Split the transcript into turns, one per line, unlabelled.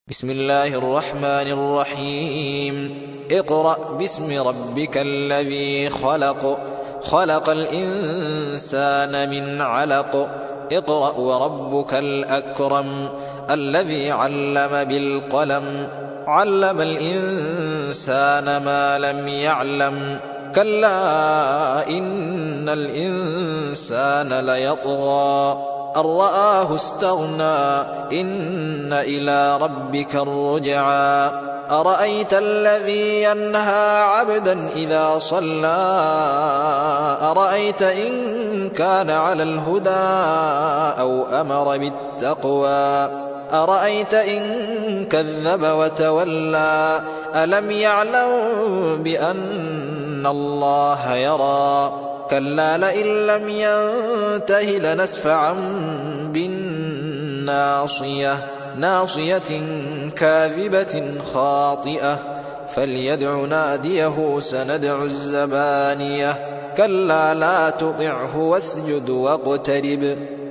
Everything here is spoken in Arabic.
بسم الله الرحمن الرحيم. اقرأ باسم ربك الذي خلق. خلق الإنسان من علق. اقرأ وربك الأكرم الذي علم بالقلم. علم الإنسان ما لم يعلم. كلا إن الإنسان ليطغى أن رآه استغنى. إن إلى ربك الرجعى. أرأيت الذي ينهى عبدا إذا صلى. أرأيت إن كان على الهدى أو أمر بالتقوى. أرأيت إن كذب وتولى. ألم يعلم بأن الله يرى. كلا لئن لم ينته لنسفعا بالناصية. ناصية كاذبة خاطئة. فليدع ناديه سندع الزبانية. كلا لا تطعه واسجد واقترب.